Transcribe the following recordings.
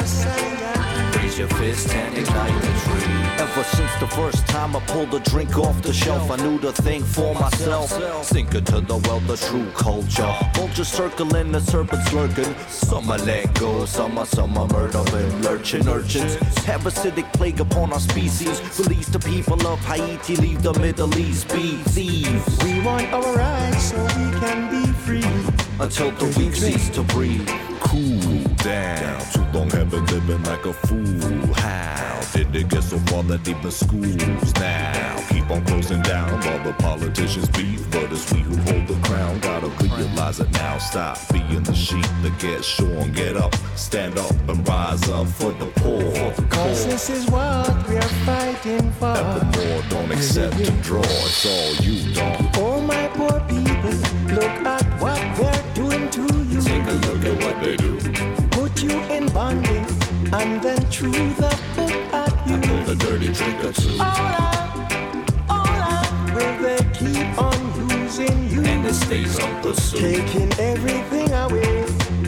Raise your fist and ignite the tree. Ever since the first time I pulled a drink off the shelf, I knew to think for myself. Sink into the well, the true culture. Vultures circling, the serpents lurking. Some are let go, some are murdering. Lurching urchins, parasitic plague upon our species. Release the people of Haiti, leave the Middle East be thieves. We want our rights so we can be free. Until the weak cease to breathe. Cool down, too long have been living like a fool. How did it get so far that even schools now keep on closing down while the politicians beef? But it's we who hold the crown, gotta realize it now. Stop being the sheep that get shorn. Get up, stand up and rise up for the poor. Cause this is what we're fighting for. Evermore, don't accept to draw, it's all you, dog. Oh my poor people, look at what they're doing to you. Take a look at what they do. Put you in bondage and then threw the book at you. Pull the dirty trick or two. All out, will they keep on using you? And it stays on pursuit. Taking everything away,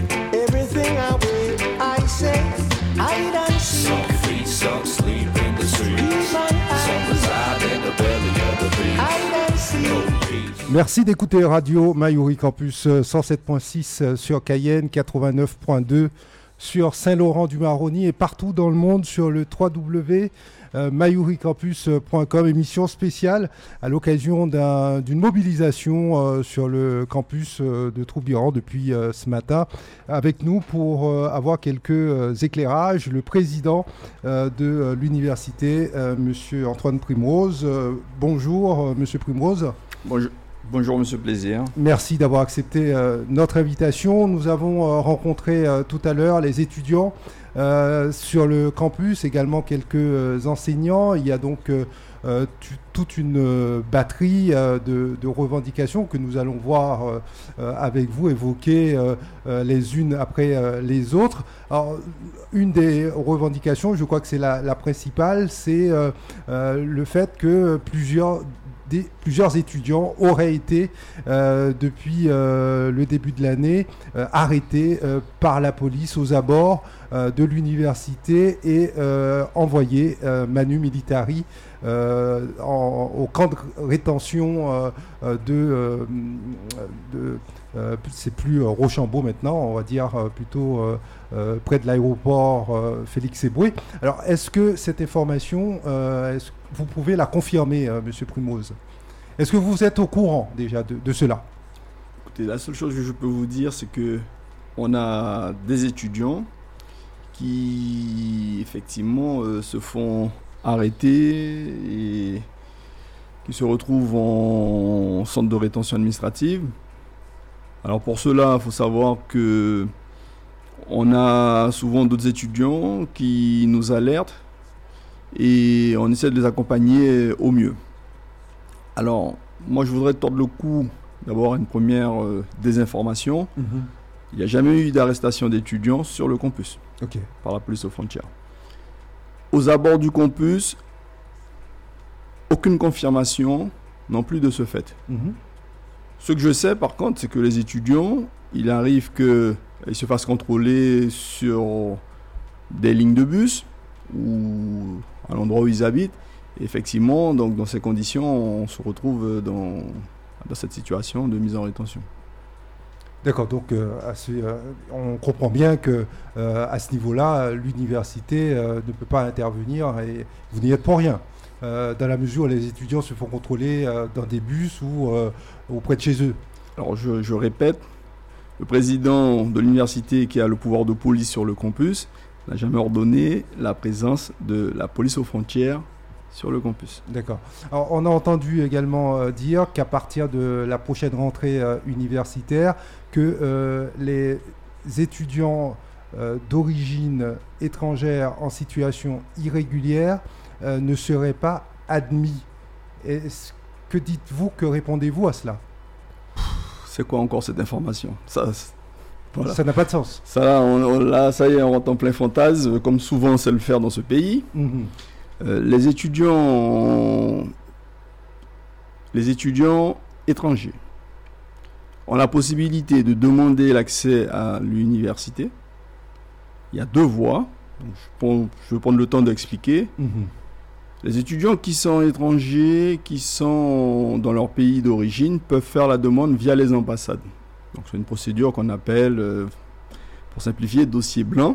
I say, hide and seek. Some feed, some sleep in the streets. Some reside in the belly of the beast. Hide and seek. No peace. Merci d'écouter Radio Mayuri Campus 107.6 sur Cayenne, 89.2 sur Saint-Laurent-du-Maroni et partout dans le monde sur le www.mayuricampus.com. Émission spéciale à l'occasion d'une mobilisation sur le campus de Troubiran depuis ce matin. Avec nous pour avoir quelques éclairages, le président de l'université, Monsieur Antoine Primrose. Bonjour, Monsieur Primrose. Bonjour Monsieur Plaisir. Merci d'avoir accepté notre invitation. Nous avons rencontré tout à l'heure les étudiants sur le campus, également quelques enseignants. Il y a donc toute une batterie de revendications que nous allons voir avec vous évoquer les unes après les autres. Alors, une des revendications, je crois que c'est la principale, c'est le fait que plusieurs étudiants auraient été, depuis le début de l'année, arrêtés par la police aux abords de l'université et envoyés manu militari au camp de rétention c'est plus Rochambeau maintenant, on va dire plutôt près de l'aéroport Félix Éboué. Alors, est-ce que cette information, vous pouvez la confirmer, Monsieur Primrose? Est-ce que vous êtes au courant déjà de cela? Écoutez, la seule chose que je peux vous dire, c'est que on a des étudiants qui, effectivement, se font arrêter et qui se retrouvent en centre de rétention administrative. Alors pour cela, il faut savoir que on a souvent d'autres étudiants qui nous alertent et on essaie de les accompagner au mieux. Alors, moi je voudrais tordre le cou d'abord à une première désinformation. Il n'y a jamais eu d'arrestation d'étudiants sur le campus par la police aux frontières. Aux abords du campus, aucune confirmation non plus de ce fait. Ce que je sais par contre, c'est que les étudiants, il arrive qu'ils se fassent contrôler sur des lignes de bus ou à l'endroit où ils habitent. Et effectivement, donc, dans ces conditions, on se retrouve dans cette situation de mise en rétention. D'accord, donc on comprend bien que à ce niveau-là, l'université ne peut pas intervenir et vous n'y êtes pour rien. Dans la mesure où les étudiants se font contrôler dans des bus ou auprès de chez eux. Alors je répète, le président de l'université qui a le pouvoir de police sur le campus n'a jamais ordonné la présence de la police aux frontières sur le campus. D'accord. Alors, on a entendu également dire qu'à partir de la prochaine rentrée universitaire, que les étudiants d'origine étrangère en situation irrégulière ne seraient pas admis. Que dites-vous, que répondez-vous à cela? C'est quoi encore cette information? Voilà. Ça n'a pas de sens. Là, ça y est, on rentre en plein fantasme, comme souvent on sait le faire dans ce pays. Les étudiants étrangers ont la possibilité de demander l'accès à l'université. Il y a deux voies. Donc, je vais prendre le temps d'expliquer. Les étudiants qui sont étrangers, qui sont dans leur pays d'origine, peuvent faire la demande via les ambassades. Donc c'est une procédure qu'on appelle, pour simplifier, dossier blanc.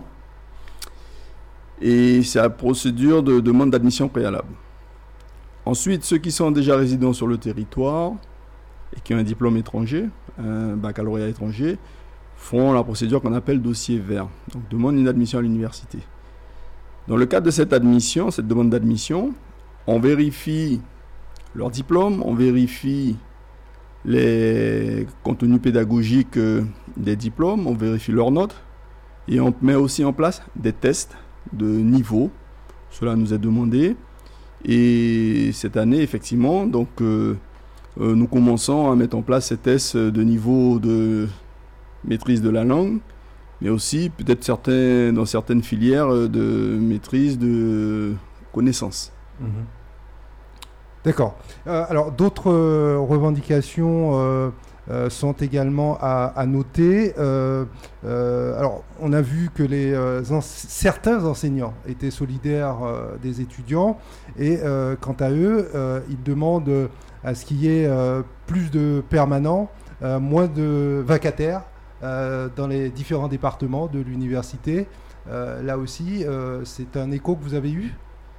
Et c'est la procédure de demande d'admission préalable. Ensuite, ceux qui sont déjà résidents sur le territoire et qui ont un diplôme étranger, un baccalauréat étranger, font la procédure qu'on appelle dossier vert. Donc demande une admission à l'université. Dans le cadre de cette admission, cette demande d'admission, on vérifie leur diplôme, on vérifie les contenus pédagogiques des diplômes, on vérifie leurs notes et on met aussi en place des tests de niveau. Cela nous est demandé. Et cette année, effectivement, donc, nous commençons à mettre en place ces tests de niveau de maîtrise de la langue, mais aussi peut-être dans certaines filières de maîtrise de connaissances. D'accord. Alors d'autres revendications sont également à noter. Alors on a vu que certains enseignants étaient solidaires des étudiants et quant à eux, ils demandent à ce qu'il y ait plus de permanents, moins de vacataires dans les différents départements de l'université. Là aussi, c'est un écho que vous avez eu ?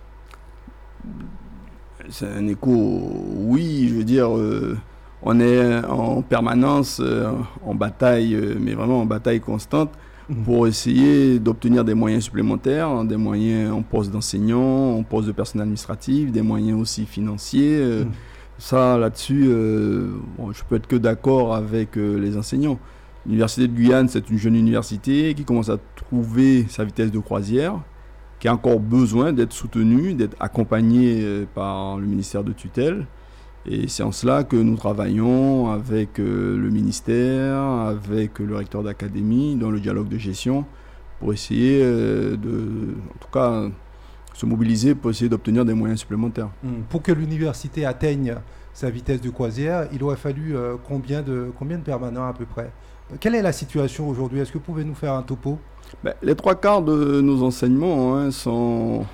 C'est un écho, oui, je veux dire, on est en permanence en bataille, mais vraiment en bataille constante pour essayer d'obtenir des moyens supplémentaires, des moyens en poste d'enseignant, en poste de personnel administratif, des moyens aussi financiers. Ça, là-dessus, je peux être que d'accord avec les enseignants. L'Université de Guyane, c'est une jeune université qui commence à trouver sa vitesse de croisière, qui a encore besoin d'être soutenue, d'être accompagnée par le ministère de tutelle. Et c'est en cela que nous travaillons avec le ministère, avec le recteur d'académie, dans le dialogue de gestion, pour essayer en tout cas, se mobiliser pour essayer d'obtenir des moyens supplémentaires. Pour que l'université atteigne sa vitesse de croisière, il aurait fallu combien de permanents à peu près ? Quelle est la situation aujourd'hui ? Est-ce que vous pouvez nous faire un topo ? Les 3/4 de nos enseignements sont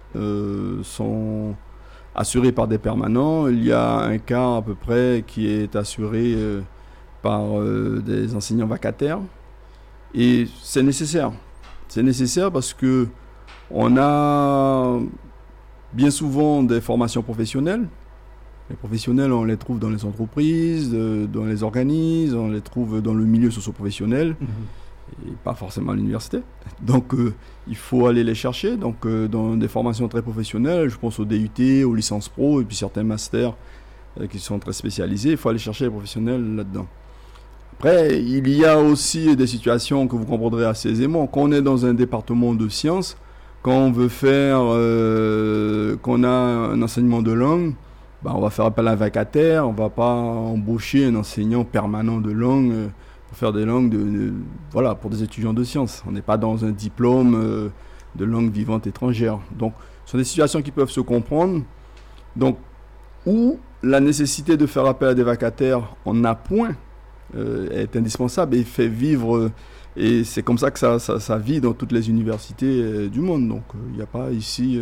assurés par des permanents. Il y a un quart à peu près qui est assuré par des enseignants vacataires. Et c'est nécessaire. C'est nécessaire parce que on a bien souvent des formations professionnelles. Les professionnels, on les trouve dans les entreprises, dans les organismes, on les trouve dans le milieu socio-professionnel, et pas forcément à l'université. Donc, il faut aller les chercher. Donc, dans des formations très professionnelles, je pense au DUT, aux licences pro, et puis certains masters qui sont très spécialisés, il faut aller chercher les professionnels là-dedans. Après, il y a aussi des situations que vous comprendrez assez aisément. Quand on est dans un département de sciences, quand on veut faire, qu'on a un enseignement de langue, on va faire appel à un vacataire, on ne va pas embaucher un enseignant permanent de langue pour faire des langues pour des étudiants de sciences. On n'est pas dans un diplôme de langue vivante étrangère. Donc, ce sont des situations qui peuvent se comprendre. Donc, où la nécessité de faire appel à des vacataires en appoint est indispensable et fait vivre, et c'est comme ça que ça vit dans toutes les universités du monde. Donc, il n'y a pas ici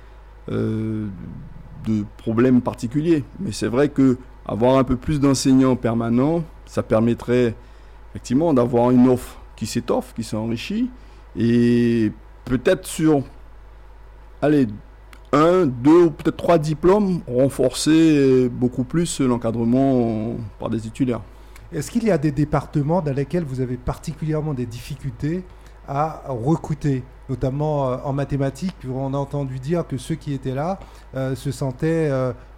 de problème particulier, mais c'est vrai que avoir un peu plus d'enseignants permanents, ça permettrait effectivement d'avoir une offre qui s'étoffe, qui s'enrichit, et peut-être sur 1, 2 ou peut-être 3 diplômes, renforcer beaucoup plus l'encadrement par des titulaires. Est-ce qu'il y a des départements dans lesquels vous avez particulièrement des difficultés à recruter, notamment en mathématiques? On a entendu dire que ceux qui étaient là se sentaient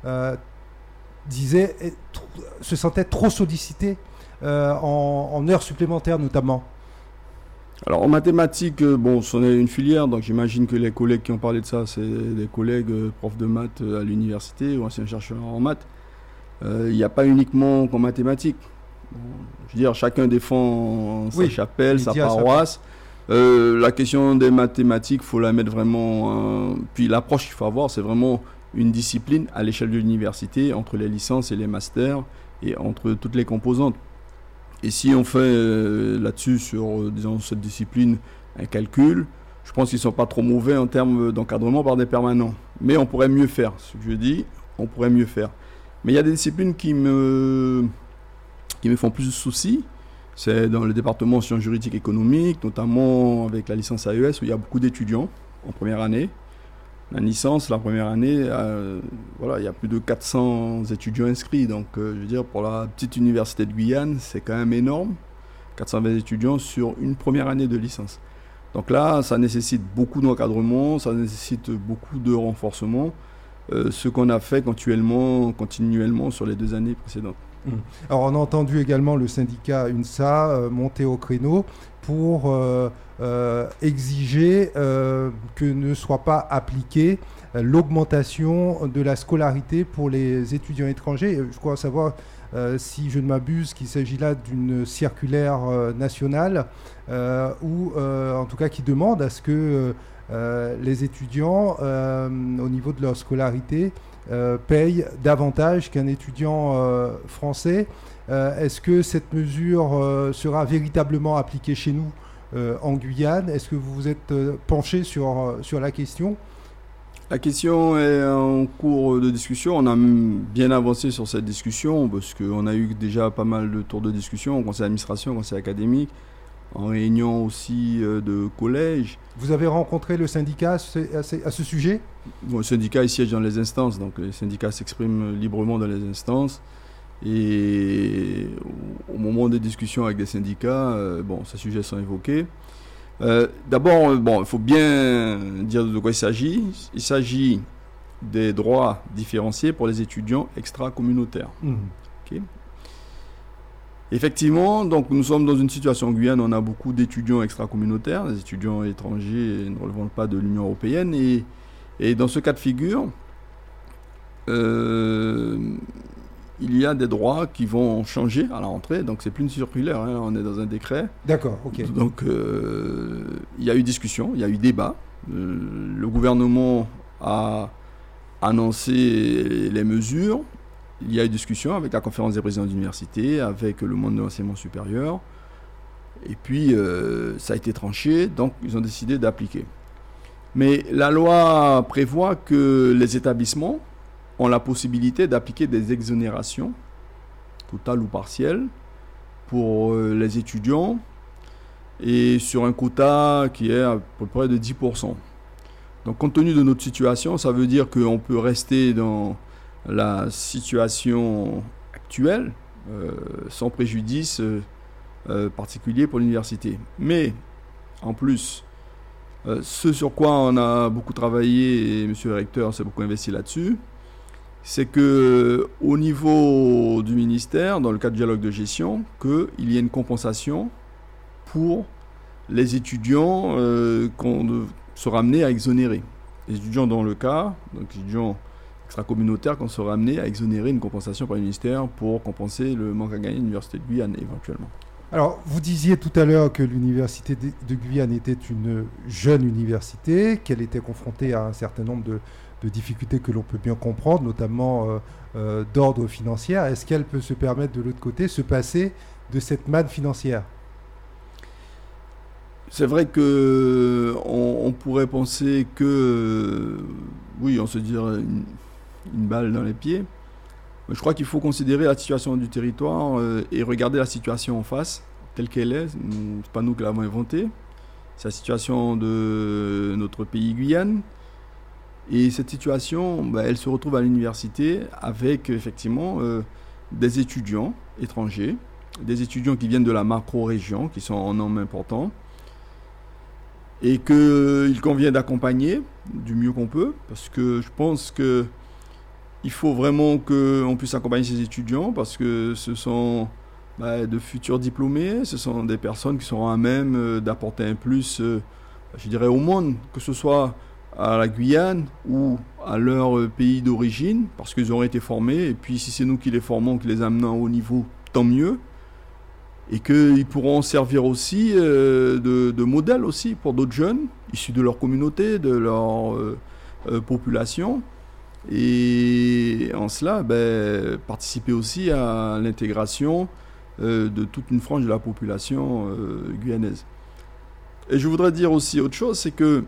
trop sollicités en heures supplémentaires notamment. Alors en mathématiques, c'en est une filière, donc j'imagine que les collègues qui ont parlé de ça, c'est des collègues profs de maths à l'université ou anciens chercheurs en maths. Il n'y a pas uniquement qu'en mathématiques. Je veux dire, chacun défend sa chapelle, sa paroisse. La question des mathématiques, il faut la mettre vraiment... puis l'approche qu'il faut avoir, c'est vraiment une discipline à l'échelle de l'université, entre les licences et les masters, et entre toutes les composantes. Et si on fait là-dessus, sur disons, cette discipline, un calcul, je pense qu'ils ne sont pas trop mauvais en termes d'encadrement par des permanents. Mais on pourrait mieux faire, ce que je dis, on pourrait mieux faire. Mais il y a des disciplines qui me font plus de soucis. C'est dans le département sciences juridiques économiques, notamment avec la licence AES où il y a beaucoup d'étudiants en première année. La licence, la première année, il y a plus de 400 étudiants inscrits. Donc, je veux dire, pour la petite université de Guyane, c'est quand même énorme. 420 étudiants sur une première année de licence. Donc là, ça nécessite beaucoup d'encadrement, ça nécessite beaucoup de renforcement, ce qu'on a fait continuellement sur les 2 années précédentes. Alors on a entendu également le syndicat UNSA monter au créneau pour exiger que ne soit pas appliquée l'augmentation de la scolarité pour les étudiants étrangers. Je crois savoir, si je ne m'abuse, qu'il s'agit là d'une circulaire nationale ou en tout cas qui demande à ce que les étudiants au niveau de leur scolarité payent davantage qu'un étudiant français. Est-ce que cette mesure sera véritablement appliquée chez nous en Guyane? Est-ce que vous vous êtes penché sur la question? La question est en cours de discussion. On a bien avancé sur cette discussion parce qu'on a eu déjà pas mal de tours de discussion au conseil d'administration, au conseil académique, en réunion aussi de collège. Vous avez rencontré le syndicat à ce sujet? Le syndicat il siège dans les instances, donc les syndicats s'expriment librement dans les instances. Et au moment des discussions avec des syndicats, ces sujets sont évoqués. D'abord, il faut bien dire de quoi il s'agit. Il s'agit des droits différenciés pour les étudiants extra-communautaires. Okay. Effectivement, donc nous sommes dans une situation en Guyane, on a beaucoup d'étudiants extra-communautaires, des étudiants étrangers ne relevant pas de l'Union européenne. Et dans ce cas de figure, il y a des droits qui vont changer à la rentrée. Donc c'est plus une circulaire, on est dans un décret. D'accord, ok. Donc il y a eu discussion, il y a eu débat. Le gouvernement a annoncé les mesures. Il y a eu discussion avec la conférence des présidents d'université, avec le monde de l'enseignement supérieur. Et puis, ça a été tranché, donc ils ont décidé d'appliquer. Mais la loi prévoit que les établissements ont la possibilité d'appliquer des exonérations, totales ou partielles, pour les étudiants, et sur un quota qui est à peu près de 10%. Donc, compte tenu de notre situation, ça veut dire qu'on peut rester dans la situation actuelle sans préjudice particulier pour l'université. Mais en plus, ce sur quoi on a beaucoup travaillé et M. le recteur s'est beaucoup investi là-dessus, c'est qu'au niveau du ministère, dans le cadre du dialogue de gestion, qu'il y ait une compensation pour les étudiants qu'on sera amené à exonérer. Les étudiants dans le cas, donc les étudiants extra-communautaires qu'on sera amené à exonérer une compensation par le ministère pour compenser le manque à gagner de l'Université de Guyane éventuellement. Alors, vous disiez tout à l'heure que l'Université de Guyane était une jeune université, qu'elle était confrontée à un certain nombre de difficultés que l'on peut bien comprendre, notamment d'ordre financier. Est-ce qu'elle peut se permettre de l'autre côté, se passer de cette manne financière? C'est vrai qu'on pourrait penser que, oui, on se dirait une balle dans les pieds. Mais je crois qu'il faut considérer la situation du territoire et regarder la situation en face, telle qu'elle est. Ce n'est pas nous qui l'avons inventée. C'est la situation de notre pays Guyane. Et cette situation, elle se retrouve à l'université avec effectivement des étudiants étrangers, des étudiants qui viennent de la macro-région, qui sont en nombre important, et qu'il convient d'accompagner du mieux qu'on peut, parce que je pense qu'il faut vraiment qu'on puisse accompagner ces étudiants, parce que ce sont de futurs diplômés, ce sont des personnes qui seront à même d'apporter un plus, je dirais, au monde, que ce soit à la Guyane ou à leur pays d'origine, parce qu'ils auront été formés, et puis si c'est nous qui les formons, qui les amenons au niveau, tant mieux, et qu'ils pourront servir aussi de modèle aussi pour d'autres jeunes, issus de leur communauté, de leur population, et en cela, participer aussi à l'intégration de toute une frange de la population guyanaise. Et je voudrais dire aussi autre chose, c'est que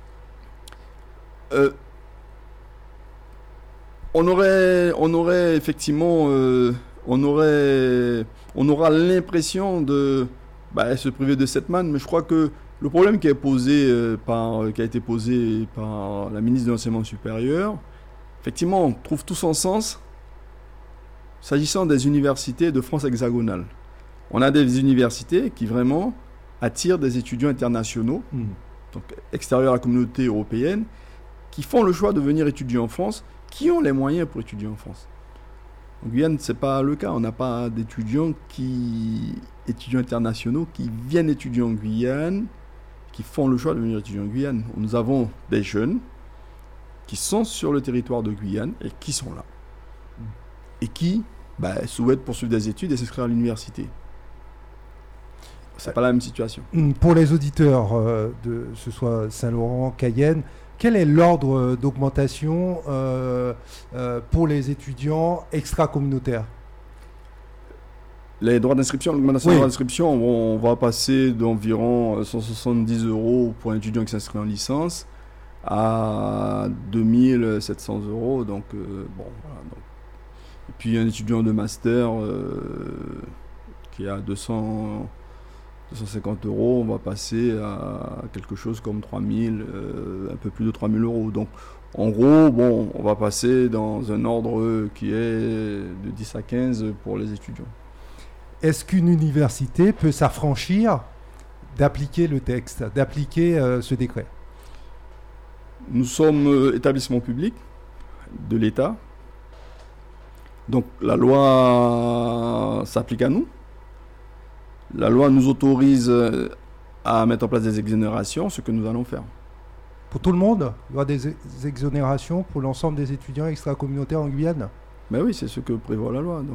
on aurait effectivement, on aura l'impression de se priver de cette manne, mais je crois que le problème qui a été posé par la ministre de l'Enseignement supérieur, effectivement, on trouve tout son sens s'agissant des universités de France hexagonale. On a des universités qui vraiment attirent des étudiants internationaux, donc extérieurs à la communauté européenne, qui font le choix de venir étudier en France, qui ont les moyens pour étudier en France. En Guyane, ce n'est pas le cas. On n'a pas d'étudiants internationaux qui viennent étudier en Guyane, qui font le choix de venir étudier en Guyane. Nous avons des jeunes qui sont sur le territoire de Guyane et qui sont là. Et qui souhaitent poursuivre des études et s'inscrire à l'université. C'est pas la même situation. Pour les auditeurs de ce soit Saint-Laurent, Cayenne, quel est l'ordre d'augmentation pour les étudiants extra-communautaires? Les droits d'inscription, l'augmentation des droits d'inscription, on va passer d'environ 170 € pour un étudiant qui s'inscrit en licence à 2700 €. Donc, voilà. Et puis un étudiant de master qui est à 250 €, on va passer à quelque chose comme 3000, un peu plus de 3000 €. Donc, en gros, on va passer dans un ordre qui est de 10 à 15 pour les étudiants. Est-ce qu'une université peut s'affranchir d'appliquer le texte, d'appliquer ce décret? Nous sommes établissement public de l'État. Donc, la loi s'applique à nous. La loi nous autorise à mettre en place des exonérations, ce que nous allons faire. Pour tout le monde, il y aura des exonérations pour l'ensemble des étudiants extra-communautaires en Guyane? Ben oui, c'est ce que prévoit la loi.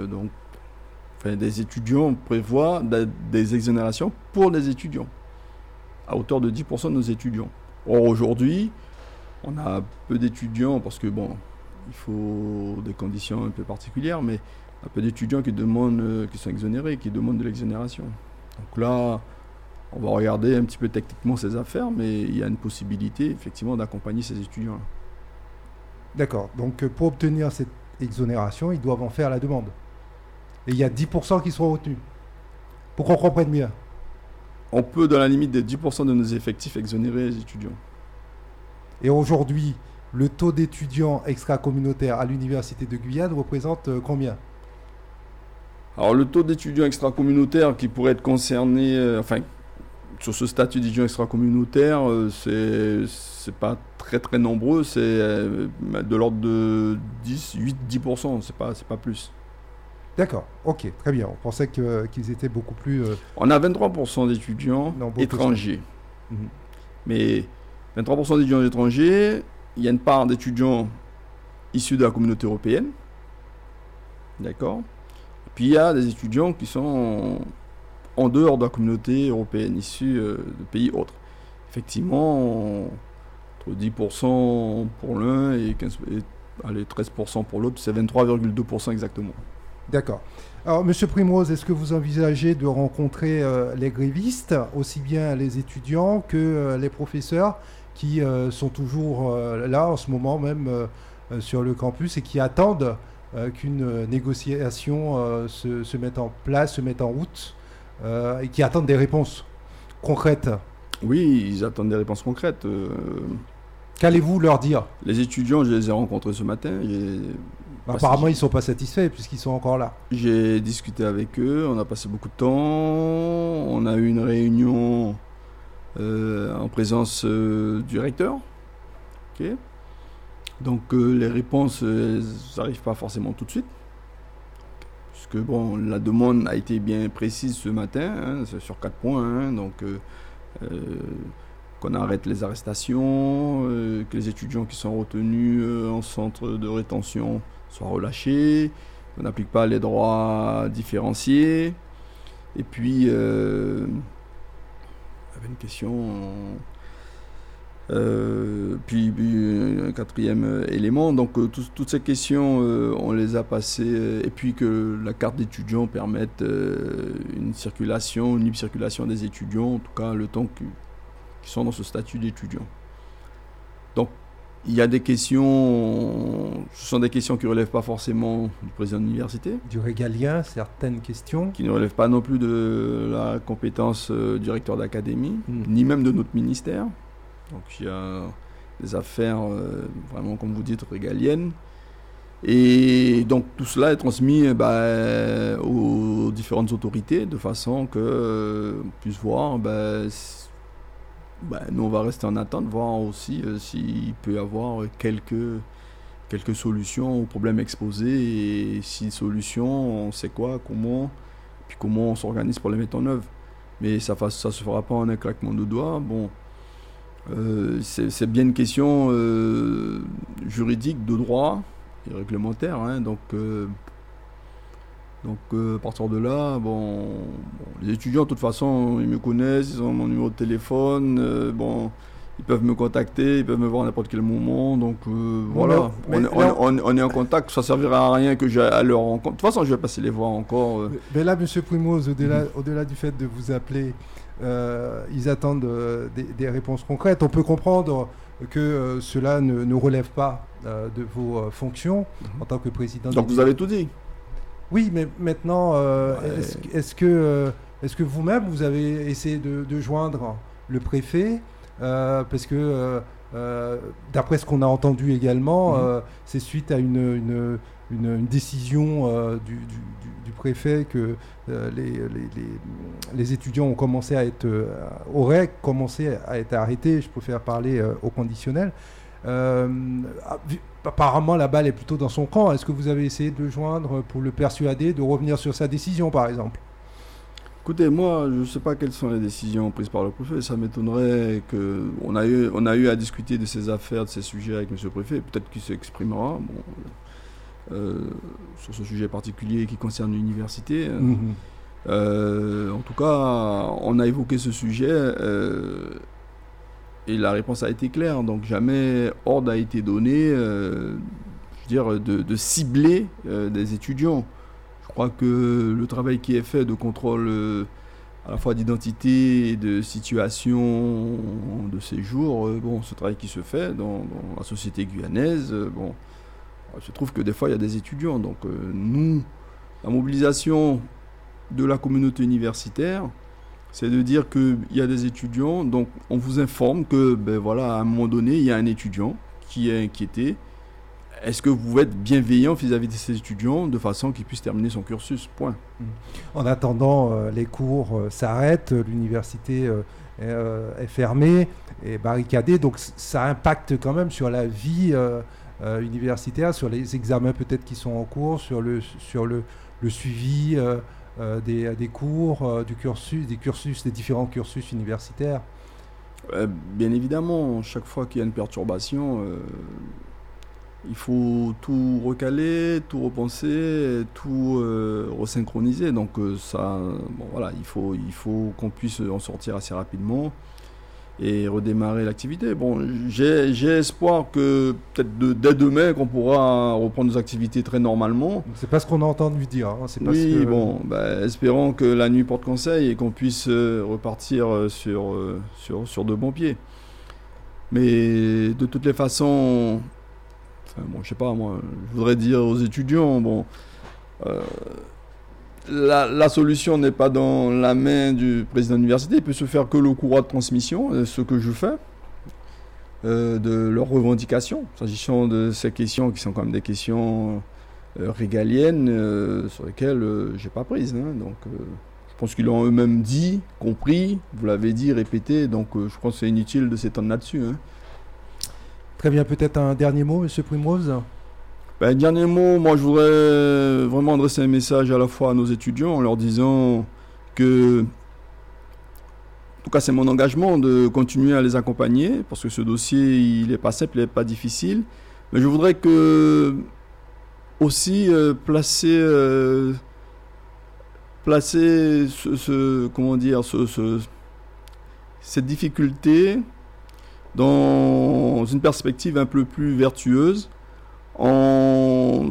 Des étudiants prévoient des exonérations pour les étudiants, à hauteur de 10% de nos étudiants. Or, aujourd'hui, on a peu d'étudiants, parce que il faut des conditions un peu particulières, mais un peu d'étudiants qui sont exonérés, qui demandent de l'exonération. Donc là, on va regarder un petit peu techniquement ces affaires, mais il y a une possibilité effectivement d'accompagner ces étudiants-là. D'accord. Donc pour obtenir cette exonération, ils doivent en faire la demande. Et il y a 10% qui seront retenus. Pour qu'on comprenne bien. On peut, dans la limite des 10% de nos effectifs, exonérer les étudiants. Et aujourd'hui, le taux d'étudiants extra-communautaires à l'université de Guyane représente combien? Alors, le taux d'étudiants extra-communautaires qui pourraient être concernés, sur ce statut d'étudiants extra-communautaires, c'est pas très très nombreux, c'est de l'ordre de 8-10%, c'est pas plus. D'accord, ok, très bien. On pensait qu'ils étaient beaucoup plus... On a 23% d'étudiants étrangers. Mais 23% d'étudiants étrangers, il y a une part d'étudiants issus de la communauté européenne. D'accord. Puis il y a des étudiants qui sont en dehors de la communauté européenne, issus de pays autres. Effectivement, entre 10% pour l'un et 13% pour l'autre, c'est 23,2% exactement. D'accord. Alors, Monsieur Primrose, est-ce que vous envisagez de rencontrer les grévistes, aussi bien les étudiants que les professeurs qui sont toujours là en ce moment même sur le campus et qui attendent qu'une négociation se mette en place, se mette en route et qui attendent des réponses concrètes? Oui, ils attendent des réponses concrètes. Qu'allez-vous leur dire? Les étudiants, je les ai rencontrés ce matin. Apparemment, ils ne sont pas satisfaits puisqu'ils sont encore là. J'ai discuté avec eux, on a passé beaucoup de temps. On a eu une réunion en présence du recteur. Okay. Donc les réponses n'arrivent pas forcément tout de suite. Puisque la demande a été bien précise ce matin, c'est sur 4 points. Qu'on arrête les arrestations, que les étudiants qui sont retenus en centre de rétention soient relâchés, qu'on n'applique pas les droits différenciés. Et puis, il y avait une question Puis un quatrième élément, donc toutes ces questions, on les a passées, et puis que la carte d'étudiant permette une libre circulation des étudiants, en tout cas le temps qu'ils sont dans ce statut d'étudiant. Donc il y a des questions, ce sont des questions qui ne relèvent pas forcément du président de l'université. Du régalien, certaines questions. Qui ne relèvent pas non plus de la compétence du recteur d'académie, ni même de notre ministère. Donc il y a des affaires vraiment, comme vous dites, régaliennes. Et donc tout cela est transmis aux différentes autorités de façon qu'on puisse voir. Nous, on va rester en attente, voir aussi s'il peut y avoir quelques solutions aux problèmes exposés. Et si solutions, on sait quoi, comment, puis comment on s'organise pour les mettre en œuvre. Mais ça ne se fera pas en un claquement de doigts. Bon, c'est bien une question juridique, de droit et réglementaire. Hein, donc, à partir de là, les étudiants, de toute façon, ils me connaissent, ils ont mon numéro de téléphone, ils peuvent me contacter, ils peuvent me voir à n'importe quel moment. Donc voilà, on est en contact. Ça ne servira à rien que j'aille à leur rencontre. De toute façon, je vais passer les voir encore. Mais là, M. Primoz, au-delà du fait de vous appeler, ils attendent des réponses concrètes. On peut comprendre que cela ne relève pas de vos fonctions en tant que président. Donc vous avez tout dit. Oui, mais maintenant, est-ce que vous-même, vous avez essayé de joindre le préfet parce que, d'après ce qu'on a entendu également, c'est suite à une décision du préfet que les étudiants auraient commencé à être arrêtés. Je préfère parler au conditionnel. Apparemment, la balle est plutôt dans son camp. Est-ce que vous avez essayé de le joindre pour le persuader de revenir sur sa décision, par exemple ? Écoutez, moi, je ne sais pas quelles sont les décisions prises par le préfet. Ça m'étonnerait qu'on a eu à discuter de ces affaires, de ces sujets avec M. le préfet. Peut-être qu'il s'exprimera sur ce sujet particulier qui concerne l'université. En tout cas, on a évoqué ce sujet. Et la réponse a été claire, donc jamais ordre a été donné de cibler des étudiants. Je crois que le travail qui est fait de contrôle à la fois d'identité et de situation de séjour, ce travail qui se fait dans la société guyanaise, je trouve que des fois il y a des étudiants. Donc nous, la mobilisation de la communauté universitaire, c'est de dire qu'il y a des étudiants, donc on vous informe que, à un moment donné, il y a un étudiant qui est inquiété. Est-ce que vous pouvez être bienveillant vis-à-vis de ces étudiants de façon qu'ils puissent terminer son cursus ? Point. En attendant, les cours s'arrêtent, l'université est fermée et barricadée, donc ça impacte quand même sur la vie universitaire, sur les examens peut-être qui sont en cours, sur le suivi des cours, des différents cursus universitaires. Bien évidemment, chaque fois qu'il y a une perturbation, il faut tout recaler, tout repenser, tout resynchroniser. Donc il faut qu'on puisse en sortir assez rapidement et redémarrer l'activité. J'ai espoir que peut-être dès demain qu'on pourra reprendre nos activités très normalement. C'est pas ce qu'on a entendu dire. Espérons que la nuit porte conseil et qu'on puisse repartir sur de bons pieds. Mais de toutes les façons, je sais pas, moi, je voudrais dire aux étudiants, la solution n'est pas dans la main du président de l'université. Il peut se faire que le courroie de transmission, ce que je fais, de leurs revendications, s'agissant de ces questions qui sont quand même des questions régaliennes, sur lesquelles j'ai pas prise. Donc, je pense qu'ils l'ont eux-mêmes dit, compris, vous l'avez dit, répété, donc je pense que c'est inutile de s'étendre là-dessus. Très bien, peut-être un dernier mot, M. Primoz ? Dernier mot, moi je voudrais vraiment adresser un message à la fois à nos étudiants en leur disant que, en tout cas c'est mon engagement de continuer à les accompagner parce que ce dossier il n'est pas simple, il n'est pas difficile, mais je voudrais aussi placer cette difficulté dans une perspective un peu plus vertueuse, en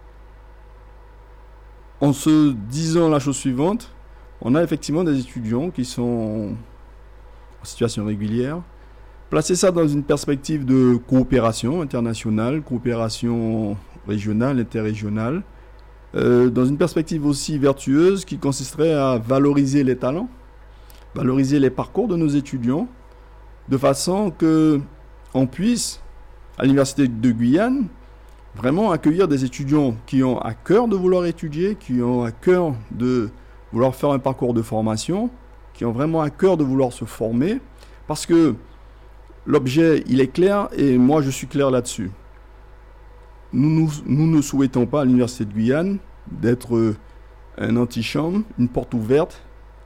se disant la chose suivante. On a effectivement des étudiants qui sont en situation régulière. Placer ça dans une perspective de coopération internationale, coopération régionale, interrégionale, dans une perspective aussi vertueuse qui consisterait à valoriser les talents, valoriser les parcours de nos étudiants, de façon qu'on puisse, à l'Université de Guyane, vraiment accueillir des étudiants qui ont à cœur de vouloir étudier, qui ont à cœur de vouloir faire un parcours de formation, qui ont vraiment à cœur de vouloir se former, parce que l'objet, il est clair, et moi je suis clair là-dessus. Nous ne souhaitons pas à l'Université de Guyane d'être un antichambre, une porte ouverte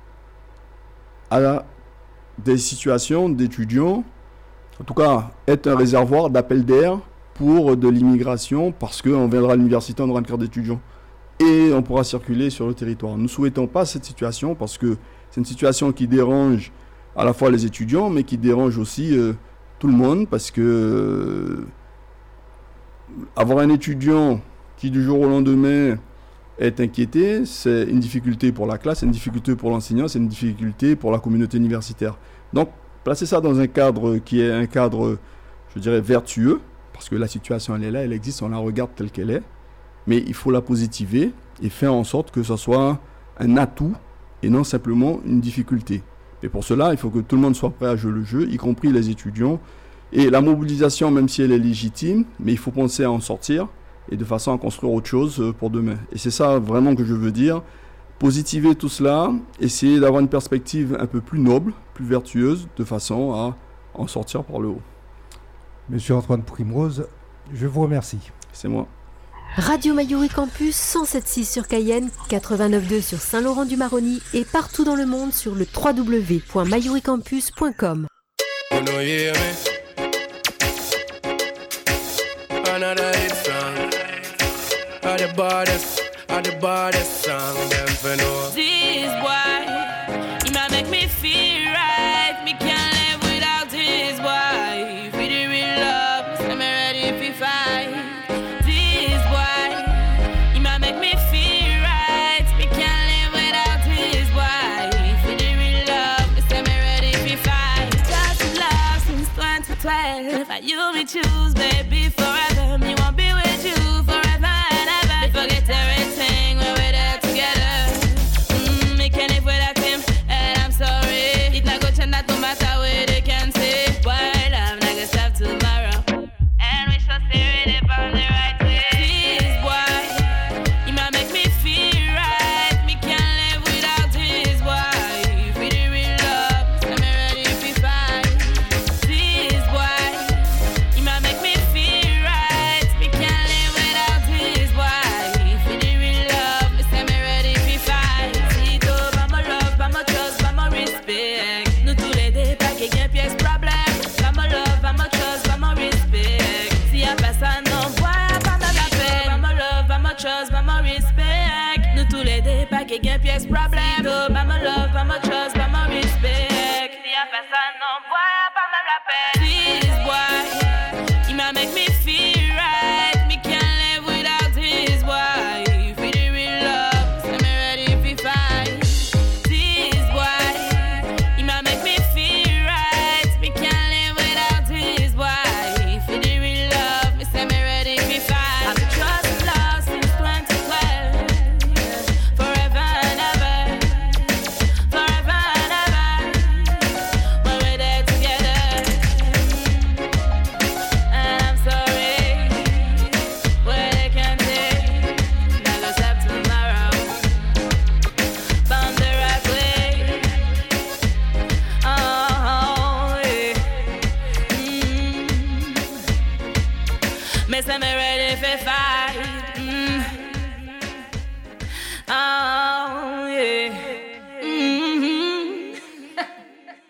à des situations d'étudiants, en tout cas être un réservoir d'appel d'air pour de l'immigration, parce qu'on viendra à l'université, on aura une carte d'étudiant et on pourra circuler sur le territoire. Nous ne souhaitons pas cette situation parce que c'est une situation qui dérange à la fois les étudiants, mais qui dérange aussi tout le monde, parce que avoir un étudiant qui du jour au lendemain est inquiété, c'est une difficulté pour la classe, c'est une difficulté pour l'enseignant, c'est une difficulté pour la communauté universitaire. Donc, placer ça dans un cadre qui est un cadre, je dirais, vertueux, parce que la situation, elle est là, elle existe, on la regarde telle qu'elle est, mais il faut la positiver et faire en sorte que ce soit un atout et non simplement une difficulté. Et pour cela, il faut que tout le monde soit prêt à jouer le jeu, y compris les étudiants. Et la mobilisation, même si elle est légitime, mais il faut penser à en sortir et de façon à construire autre chose pour demain. Et c'est ça vraiment que je veux dire. Positiver tout cela, essayer d'avoir une perspective un peu plus noble, plus vertueuse, de façon à en sortir par le haut. Monsieur Antoine Primrose, je vous remercie. C'est moi. Radio Mayuri Campus 107.6 sur Cayenne, 89.2 sur Saint-Laurent-du-Maroni et partout dans le monde sur le www.mayuricampus.com. This boy, he might make me feel right. Me can't live without this boy. For the real love, I'm ready to fight. This boy, he might make me feel right. Me can't live without this boy. For the real love, I'm ready to fight. Just love since 2012. You me choose, baby, forever. Me won't be with you forever and ever. Me forget everything when we're there together. Me can't live without him, and I'm sorry. It not go change that no matter what they can say. Boy, love not gonna stop tomorrow, and we shall stay ready on the right way. This boy, he might make me feel right. Me can't live without this boy. For the real love, I'm ready to fight. This boy, he might make me feel right. Me can't live without this boy. For the real love, I'm ready to fight. Si to, pas mon love, pas mon trust, pas mon respect. Nous tous les deux, pas quelqu'un pièce problème. Pas mon love, pas mon trust, pas mon respect. Si y'a personne, non, voilà, pas même la peine. Pas mon love, pas mon trust, pas mon respect. Nous tous les deux, pas quelqu'un pièce problème. Pas mon love, pas mon trust, pas mon respect. Si y'a personne, non, voilà, pas même la peine. This boy, he might make me feel right. Me can't live without this boy. For the real love, I'm ready to fight. This boy, he might make me feel right. Me can't live without this boy. For the real love, I'm ready to fight. I've been trusting love since 2012. Forever and ever. Forever and ever. When we're there together. And I'm sorry. What I can't take. Now go stop tomorrow. Found the right way. Oh, yeah. Me say me ready.